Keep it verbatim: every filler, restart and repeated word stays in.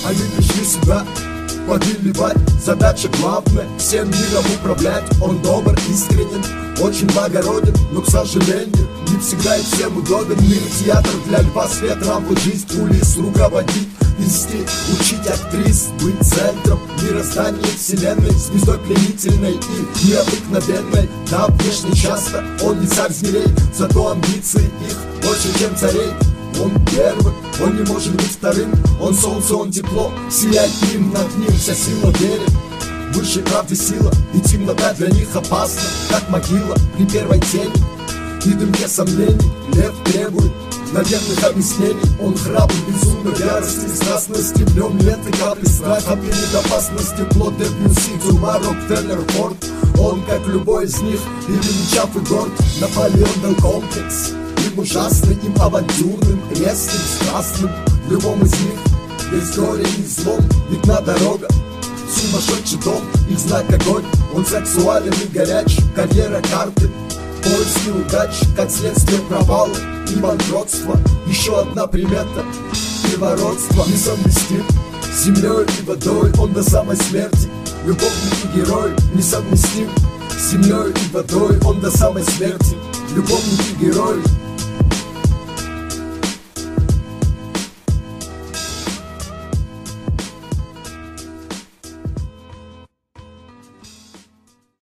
Они пришли сюда повелевать, задача главная — всем миром управлять. Он добр, искренен, очень благороден, но, к сожалению, не всегда и всем удобен. Мир — театр для льва с ветром, вот жизнь кулис руководить, вести, учить актрис, быть центром мироздания вселенной, звездой пленительной и необыкновенной. Да, внешне часто он не царь зверей, зато амбиции их больше, чем царей. Он первый, он не может быть вторым. Он солнце, он тепло, сияет им, над ним вся сила верит. Выше правды сила, и темнота для них опасна, как могила при первой тени. И дымке сомнений лев требует мгновенных объяснений. Он храбр, безумно, ярости, страстности. В нем нет и капли страха перед опасностью. Плод Дебюсси, Дюма, Рокфеллер, Форд. Он, как любой из них, и величав и горд. Наполеон дал комплекс им ужасным, им авантюрным, резким, страстным. В любом из них есть горе и злом, видна дорога, сумасшедший дом, их знак огонь. Он сексуален и горяч, карьера, карты, поиски удач, как следствие провала и банкротства. Еще одна примета — первородство. Несовместим с землей и водой, он до самой смерти. Любовник и герой несовместим с землей и водой, он до самой смерти. Любовник и герой